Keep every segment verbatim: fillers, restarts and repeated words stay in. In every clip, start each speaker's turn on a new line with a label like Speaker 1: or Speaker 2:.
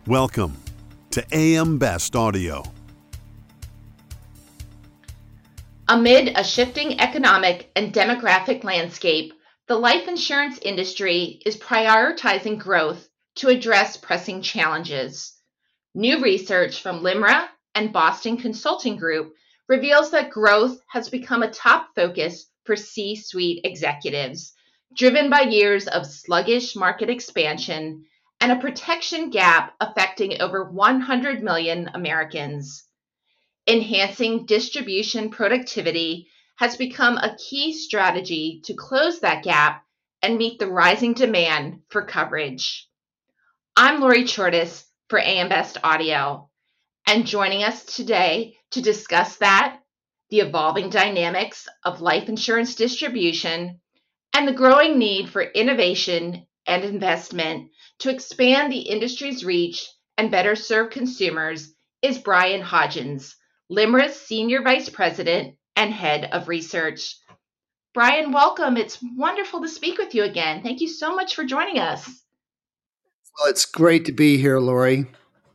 Speaker 1: Welcome to A M Best Audio.
Speaker 2: Amid a shifting economic and demographic landscape, the life insurance industry is prioritizing growth to address pressing challenges. New research from LIMRA and Boston Consulting Group reveals that growth has become a top focus for C-suite executives, driven by years of sluggish market expansion and a protection gap affecting over one hundred million Americans. Enhancing distribution productivity has become a key strategy to close that gap and meet the rising demand for coverage. I'm Lori Chortis for A M Best Audio, and joining us today to discuss that, the evolving dynamics of life insurance distribution, and the growing need for innovation and investment to expand the industry's reach and better serve consumers is Brian Hodgins, LIMRA's Senior Vice President and Head of Research. Brian, welcome. It's wonderful to speak with you again. Thank you so much for joining us.
Speaker 3: Well, it's great to be here, Lori.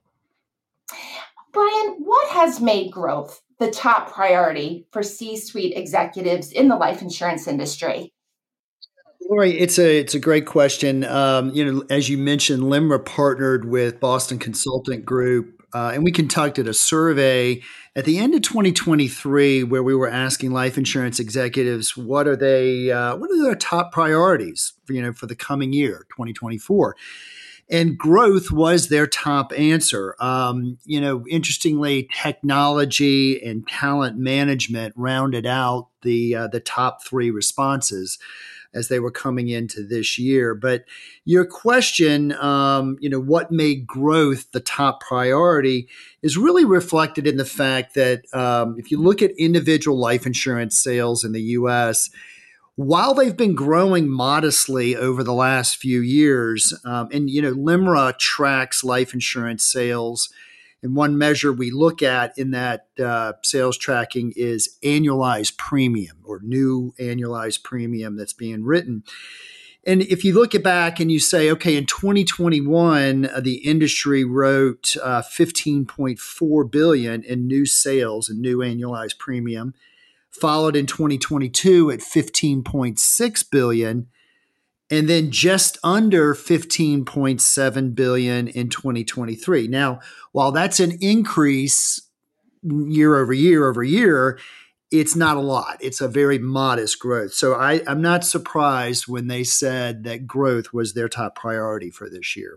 Speaker 2: Brian, what has made growth the top priority for C-suite executives in the life insurance industry?
Speaker 3: Lori, it's a it's a great question. Um, you know, as you mentioned, LIMRA partnered with Boston Consulting Group, uh, and we conducted a survey at the end of twenty twenty-three where we were asking life insurance executives what are they uh, what are their top priorities for, you know, for the coming year, twenty twenty-four. And growth was their top answer. Um, you know, interestingly, technology and talent management rounded out the uh, the top three responses as they were coming into this year. But your question, um, you know, what made growth the top priority is really reflected in the fact that um, if you look at individual life insurance sales in the U S, while they've been growing modestly over the last few years, um, and, you know, LIMRA tracks life insurance sales. And one measure we look at in that uh, sales tracking is annualized premium or new annualized premium that's being written. And if you look at back and you say, okay, in twenty twenty-one, uh, the industry wrote uh, fifteen point four billion dollars in new sales and new annualized premium, followed in twenty twenty-two at fifteen point six billion dollars, and then just under fifteen point seven billion dollars in twenty twenty-three. Now, while that's an increase year over year over year, it's not a lot. It's a very modest growth. So I, I'm not surprised when they said that growth was their top priority for this year.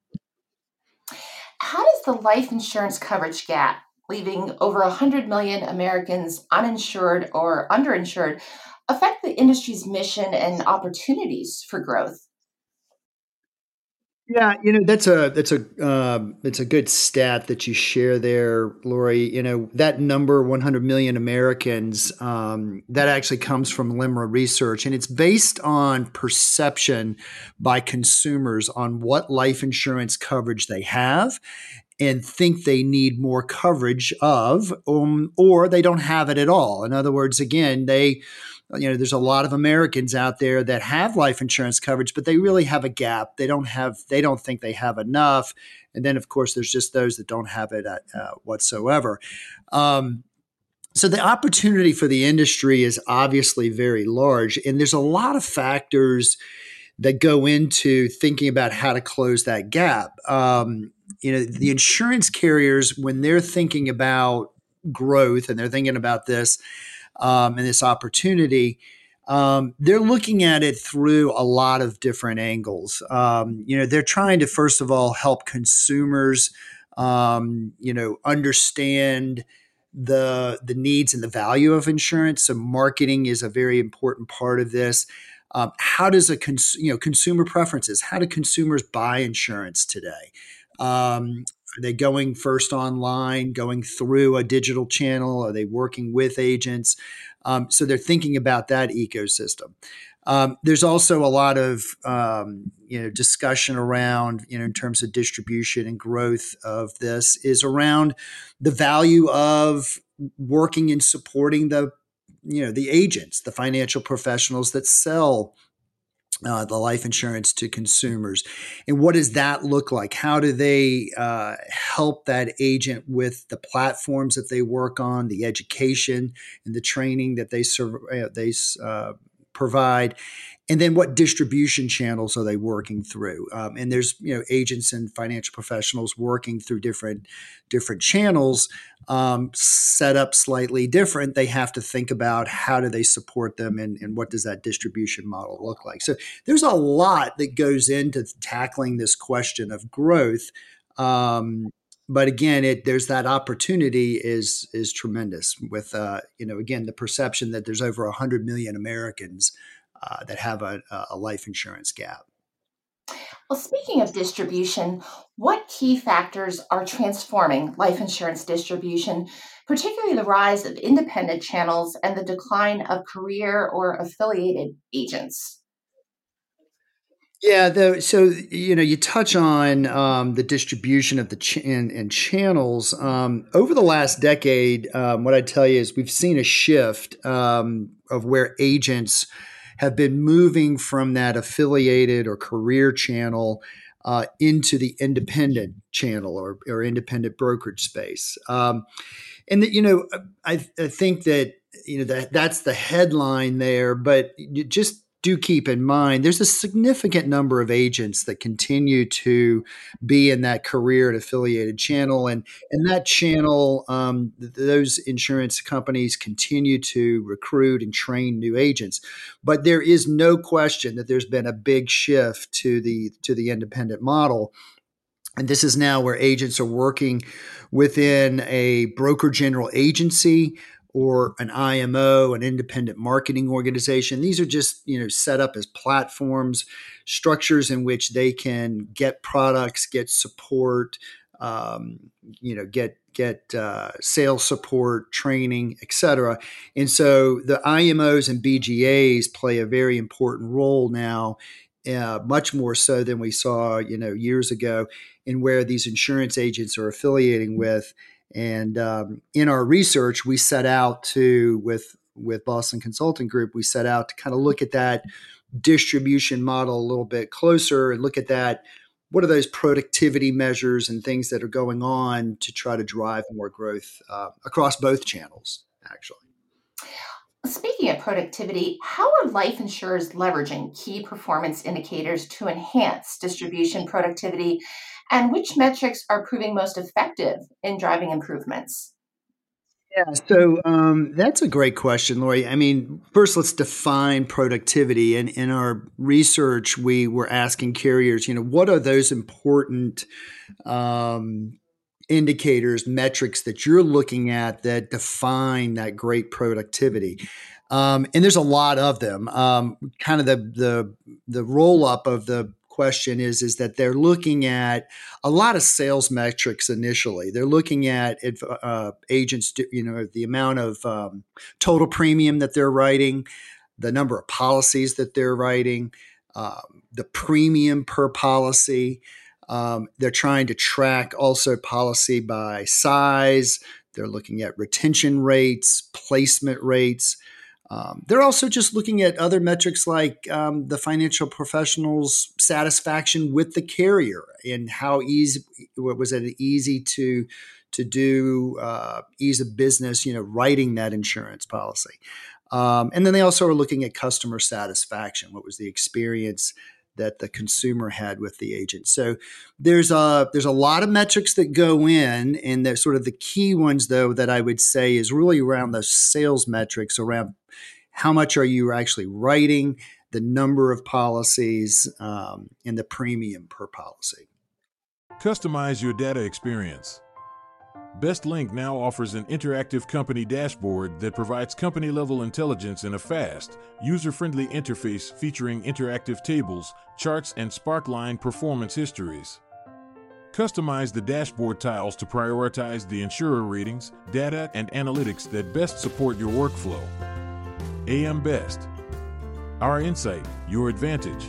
Speaker 2: How does the life insurance coverage gap, leaving over one hundred million Americans uninsured or underinsured, affect the industry's mission and opportunities for growth?
Speaker 3: Yeah, you know, that's a that's a um, it's a good stat that you share there, Lori. You know, that number, one hundred million Americans, um, that actually comes from LIMRA research, and it's based on perception by consumers on what life insurance coverage they have and think they need more coverage of, um, or they don't have it at all. In other words, again, they, you know, there's a lot of Americans out there that have life insurance coverage, but they really have a gap. They don't have, they don't think they have enough. And then, of course, there's just those that don't have it uh, whatsoever. Um, so the opportunity for the industry is obviously very large, and there's a lot of factors that go into thinking about how to close that gap. Um, you know, the insurance carriers, when they're thinking about growth and they're thinking about this um, and this opportunity, um, they're looking at it through a lot of different angles. Um, you know, they're trying to, first of all, help consumers, um, you know, understand the the needs and the value of insurance. So marketing is a very important part of this. Um, how does a cons- you know consumer preferences? How do consumers buy insurance today? Um, are they going first online, going through a digital channel? Are they working with agents? Um, so they're thinking about that ecosystem. Um, there's also a lot of um, you know discussion around you know in terms of distribution and growth of this is around the value of working and supporting the you know the agents, the financial professionals that sell uh, the life insurance to consumers. And what does that look like? How do they uh, help that agent with the platforms that they work on, the education and the training that they serve, uh, they uh, provide? And then what distribution channels are they working through? Um, and there's, you know, agents and financial professionals working through different different channels, um, set up slightly different. They have to think about how do they support them, and, and what does that distribution model look like. So there's a lot that goes into tackling this question of growth. Um, but again, it there's that opportunity is is tremendous with uh, you know, again, the perception that there's over one hundred million Americans uh, that have a, a life insurance gap.
Speaker 2: Well, speaking of distribution, what key factors are transforming life insurance distribution, particularly the rise of independent channels and the decline of career or affiliated agents?
Speaker 3: Yeah, the, so you know, you touch on um, the distribution of the ch- and, and channels um, over the last decade. Um, what I tell you is we've seen a shift um, of where agents have been moving from that affiliated or career channel uh, into the independent channel or, or independent brokerage space. Um, and that, you know, I, I think that, you know, that that's the headline there, but you just do keep in mind there's a significant number of agents that continue to be in that career and affiliated channel, and and that channel, um, th- those insurance companies continue to recruit and train new agents, but there is no question that there's been a big shift to the to the independent model. And this is now where agents are working within a broker general agency or an I M O, an independent marketing organization. These are just, you know, set up as platforms, structures in which they can get products, get support, um, you know, get get uh, sales support, training, et cetera. And so the I M Os and B G As play a very important role now, uh, much more so than we saw, you know, years ago, in where these insurance agents are affiliating with. And um, in our research, we set out to, with with Boston Consulting Group, we set out to kind of look at that distribution model a little bit closer and look at that. What are those productivity measures and things that are going on to try to drive more growth uh, across both channels, actually?
Speaker 2: Speaking of productivity, how are life insurers leveraging key performance indicators to enhance distribution productivity, and which metrics are proving most effective in driving improvements?
Speaker 3: Yeah, so um, that's a great question, Lori. I mean, first, let's define productivity. And in our research, we were asking carriers, you know, what are those important um, indicators, metrics that you're looking at that define that great productivity? Um, and there's a lot of them. Um, kind of the the the roll up of the question is is that they're looking at a lot of sales metrics initially. They're looking at if, uh, agents, do, you know, the amount of um, total premium that they're writing, the number of policies that they're writing, um, the premium per policy. Um, they're trying to track also policy by size. They're looking at retention rates, placement rates. Um, they're also just looking at other metrics like um, the financial professional's satisfaction with the carrier and how easy was it easy to to do, uh, ease of business, you know, writing that insurance policy. Um, and then they also are looking at customer satisfaction. What was the experience that the consumer had with the agent? So there's a there's a lot of metrics that go in, and they're sort of the key ones, though, that I would say is really around those sales metrics, around how much are you actually writing, the number of policies, um, and the premium per policy.
Speaker 4: Customize your data experience. BestLink now offers an interactive company dashboard that provides company-level intelligence in a fast, user-friendly interface featuring interactive tables, charts, and Sparkline performance histories. Customize the dashboard tiles to prioritize the insurer ratings, data, and analytics that best support your workflow. A M Best. Our insight, your advantage.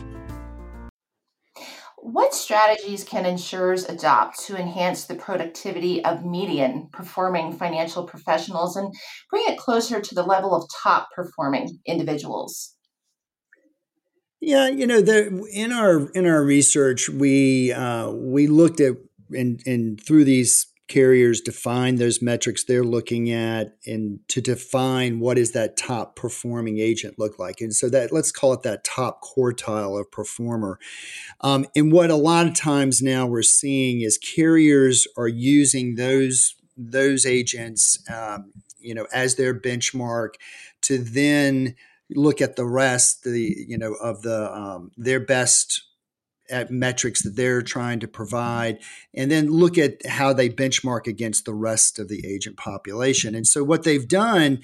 Speaker 2: What strategies can insurers adopt to enhance the productivity of median performing financial professionals and bring it closer to the level of top performing individuals?
Speaker 3: Yeah, you know, there in our in our research, we uh, we looked at and and through these carriers defined those metrics they're looking at and to define what is that top performing agent look like. And so that let's call it that top quartile of performer. Um, and what a lot of times now we're seeing is carriers are using those those agents, um, you know, as their benchmark to then look at the rest, the you know, of the um, their best at metrics that they're trying to provide, and then look at how they benchmark against the rest of the agent population. And so what they've done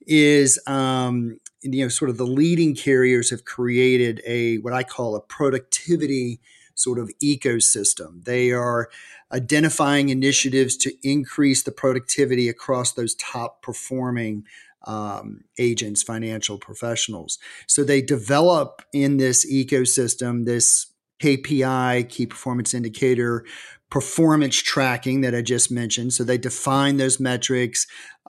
Speaker 3: is, um, you know, sort of the leading carriers have created a what I call a productivity sort of ecosystem. They are identifying initiatives to increase the productivity across those top performing um, agents, financial professionals. So they develop in this ecosystem this K P I, key performance indicator, performance tracking that I just mentioned. So they define those metrics,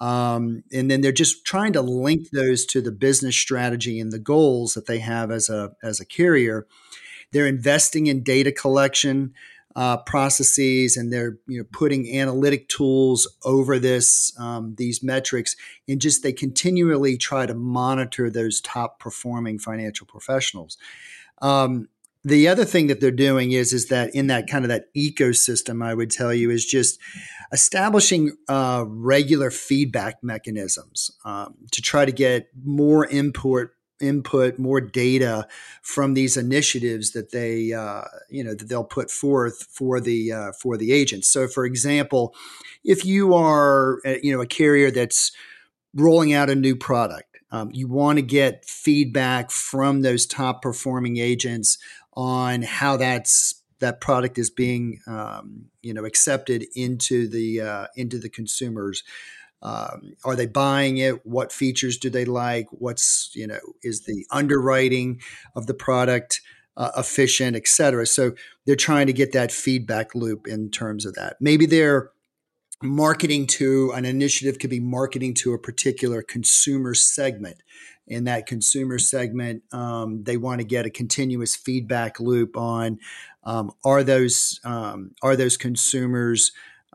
Speaker 3: um, and then they're just trying to link those to the business strategy and the goals that they have as a as a carrier. They're investing in data collection uh, processes, and they're you know putting analytic tools over this um, these metrics, and just they continually try to monitor those top performing financial professionals. Um, the other thing that they're doing is is that in that kind of that ecosystem, I would tell you, is just establishing uh, regular feedback mechanisms um, to try to get more input input more data from these initiatives that they uh, you know that they'll put forth for the uh, for the agents. So for example, if you are uh, you know a carrier that's rolling out a new product, um, you want to get feedback from those top performing agents on how that's that product is being um, you know accepted into the uh, into the consumers. Um, are they buying it? What features do they like? What's you know is the underwriting of the product uh, efficient, et cetera? So they're trying to get that feedback loop in terms of that. Maybe they're marketing to an initiative could be marketing to a particular consumer segment. In that consumer segment, um, they want to get a continuous feedback loop on um, are those um, are those consumers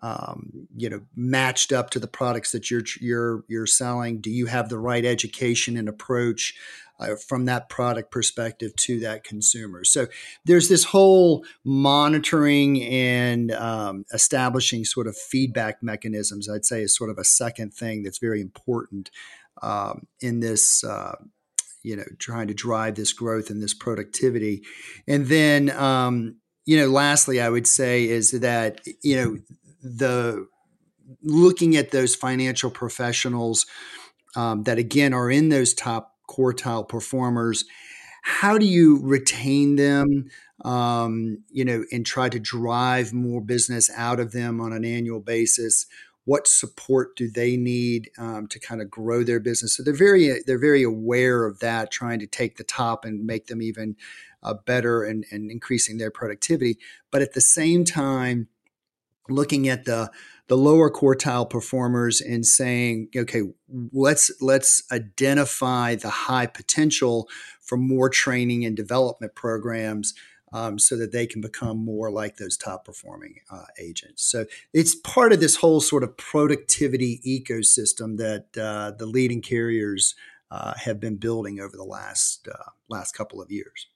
Speaker 3: um, you know matched up to the products that you're you're you're selling? Do you have the right education and approach uh, from that product perspective to that consumer? So there's this whole monitoring and um, establishing sort of feedback mechanisms, I'd say, is sort of a second thing that's very important um, in this, uh, you know, trying to drive this growth and this productivity. And then, um, you know, lastly, I would say is that, you know, the looking at those financial professionals um, that, again, are in those top quartile performers, how do you retain them, um, you know, and try to drive more business out of them on an annual basis? What support do they need um, to kind of grow their business? So they're very they're very aware of that, trying to take the top and make them even uh, better and, and increasing their productivity. But at the same time, looking at the the lower quartile performers and saying, okay, let's let's identify the high potential for more training and development programs um, so that they can become more like those top performing uh, agents. So it's part of this whole sort of productivity ecosystem that uh, the leading carriers uh, have been building over the last uh, last couple of years.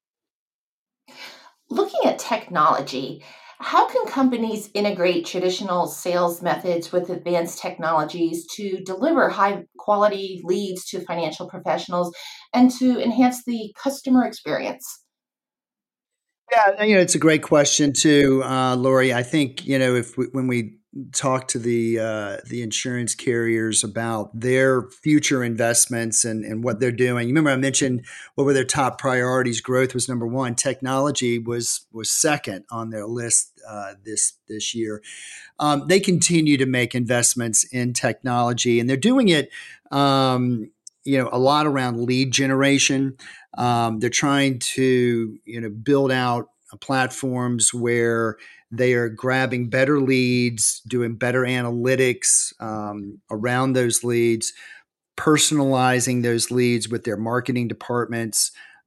Speaker 2: Looking at technology, how can companies integrate traditional sales methods with advanced technologies to deliver high quality leads to financial professionals and to enhance the customer experience?
Speaker 3: Yeah, you know, it's a great question too, uh, Lori. I think you know if we, when we talk to the uh, the insurance carriers about their future investments and and what they're doing. You remember I mentioned what were their top priorities? Growth was number one. Technology was was second on their list uh, this this year. Um, they continue to make investments in technology, and they're doing it. Um, you know, a lot around lead generation. Um, they're trying to, you know, build out platforms where they are grabbing better leads, doing better analytics um, around those leads, personalizing those leads with their marketing departments,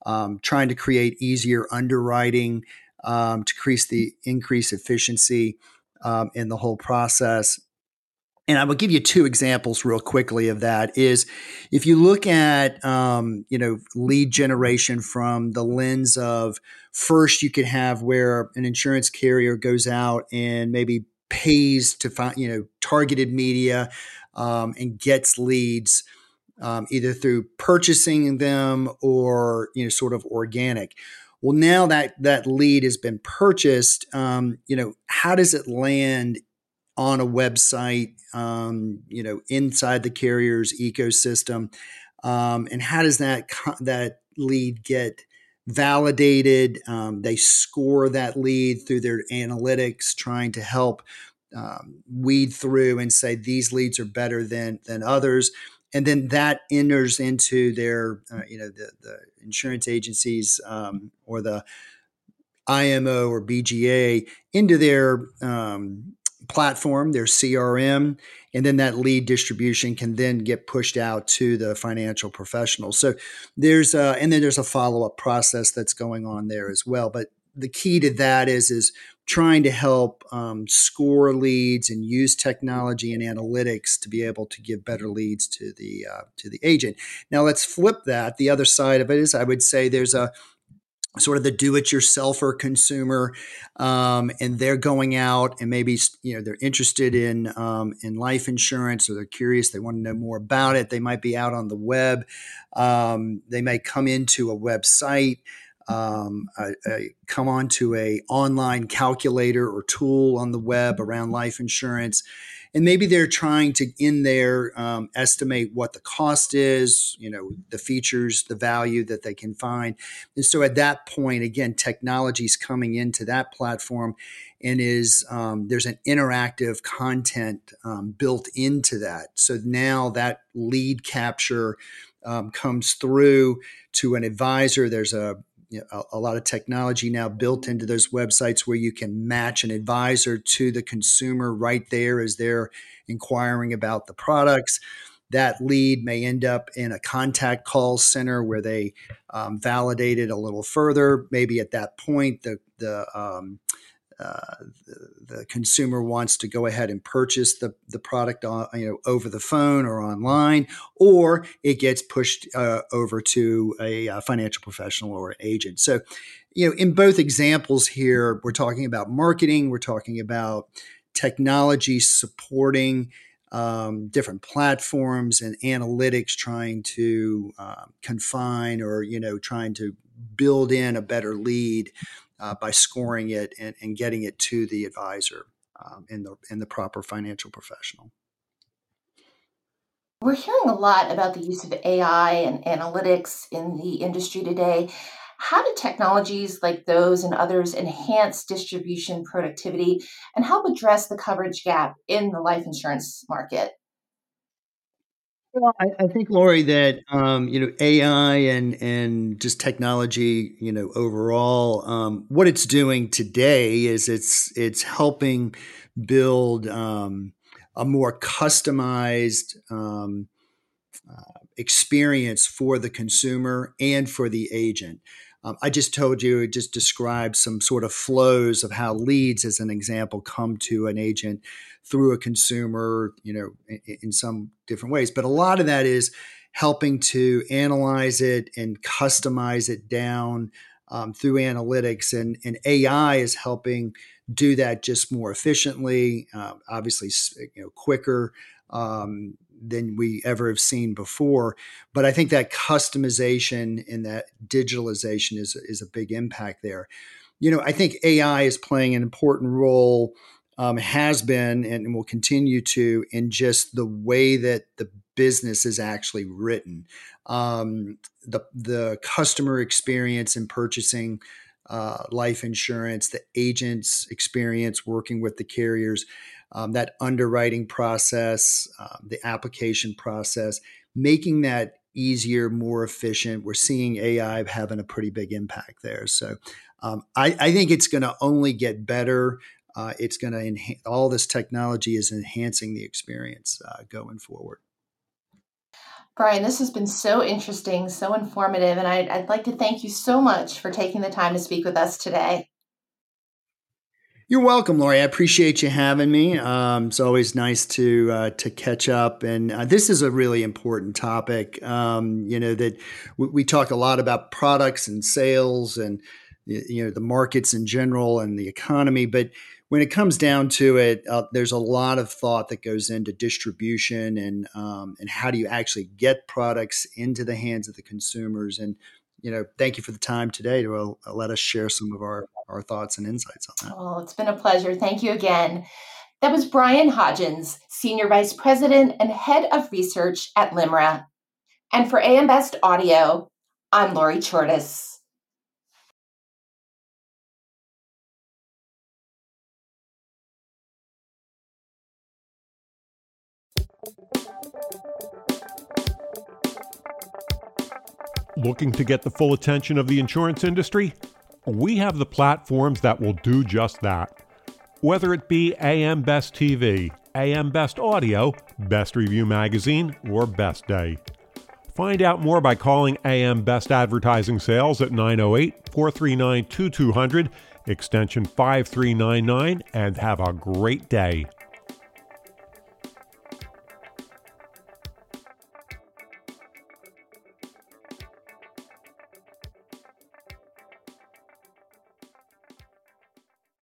Speaker 3: um, trying to create easier underwriting um, to increase the increase efficiency um, in the whole process. And I will give you two examples real quickly of that. Is if you look at um, you know lead generation from the lens of, first you could have where an insurance carrier goes out and maybe pays to find you know targeted media um, and gets leads um, either through purchasing them or you know sort of organic. Well, now that that lead has been purchased, um, you know how does it land on a website, um, you know, inside the carrier's ecosystem, um, and how does that co- that lead get validated? Um, they score that lead through their analytics, trying to help um, weed through and say these leads are better than than others, and then that enters into their, uh, you know, the the insurance agencies um, or the I M O or B G A into their um, platform, their C R M, and then that lead distribution can then get pushed out to the financial professionals. So there's a, and then there's a follow up process that's going on there as well. But the key to that is is trying to help um, score leads and use technology and analytics to be able to give better leads to the uh, to the agent. Now let's flip that. The other side of it is, I would say, there's a sort of the do-it-yourselfer consumer, um, and they're going out and maybe you know they're interested in um, in life insurance, or they're curious, they want to know more about it. They might be out on the web. Um, they may come into a website, um, a, a, come onto a online calculator or tool on the web around life insurance. And maybe they're trying to, in there, um, estimate what the cost is, you know, the features, the value that they can find. And so at that point, again, technology is coming into that platform, and is um, there's an interactive content um, built into that. So now that lead capture um, comes through to an advisor. There's a You know, a, a lot of technology now built into those websites where you can match an advisor to the consumer right there as they're inquiring about the products. That lead may end up in a contact call center where they um, validate it a little further. Maybe at that point, the the um, uh, the, the consumer wants to go ahead and purchase the, the product on, you know, over the phone or online, or it gets pushed uh, over to a, a financial professional or an agent. So, you know, in both examples here, we're talking about marketing, we're talking about technology supporting um, different platforms and analytics, trying to um, confine or, you know, trying to build in a better lead Uh, by scoring it and, and getting it to the advisor um, and the and the proper financial professional.
Speaker 2: We're hearing a lot about the use of A I and analytics in the industry today. How do technologies like those and others enhance distribution productivity and help address the coverage gap in the life insurance market?
Speaker 3: Well, I, I think, Lori, that um, you know A I and and just technology, you know, overall, um, what it's doing today is it's it's helping build um, a more customized um, uh, experience for the consumer and for the agent. Um, I just told you, it just described some sort of flows of how leads, as an example, come to an agent through a consumer, you know, in, in some different ways. But a lot of that is helping to analyze it and customize it down um, through analytics, and, and A I is helping do that just more efficiently, uh, obviously, you know, quicker. Um, than we ever have seen before. But I think that customization and that digitalization is, is a big impact there. You know, I think A I is playing an important role, um, has been, and will continue to, in just the way that the business is actually written. Um, the, the customer experience in purchasing uh, life insurance, the agent's experience working with the carriers, um, that underwriting process, um, the application process, making that easier, more efficient. We're seeing A I having a pretty big impact there. So um, I, I think it's going to only get better. Uh, it's going to enhance, all this technology is enhancing the experience uh, going forward.
Speaker 2: Brian, this has been so interesting, so informative, and I'd, I'd like to thank you so much for taking the time to speak with us today.
Speaker 3: You're welcome, Lori. I appreciate you having me. Um, it's always nice to uh, to catch up, and uh, this is a really important topic. Um, you know that we, we talk a lot about products and sales, and you know the markets in general and the economy, but when it comes down to it, uh, there's a lot of thought that goes into distribution and um, and how do you actually get products into the hands of the consumers. And you know, thank you for the time today to uh, let us share some of our, our thoughts and insights on that.
Speaker 2: Oh, it's been a pleasure. Thank you again. That was Brian Hodgins, Senior Vice President and Head of Research at LIMRA. And for A M Best Audio, I'm Lori Chortis.
Speaker 5: Looking to get the full attention of the insurance industry? We have the platforms that will do just that. Whether it be A M Best T V, A M Best Audio, Best Review Magazine, or Best Day. Find out more by calling A M Best Advertising Sales at nine oh eight, four three nine, two two zero zero, extension five three nine nine, and have a great day.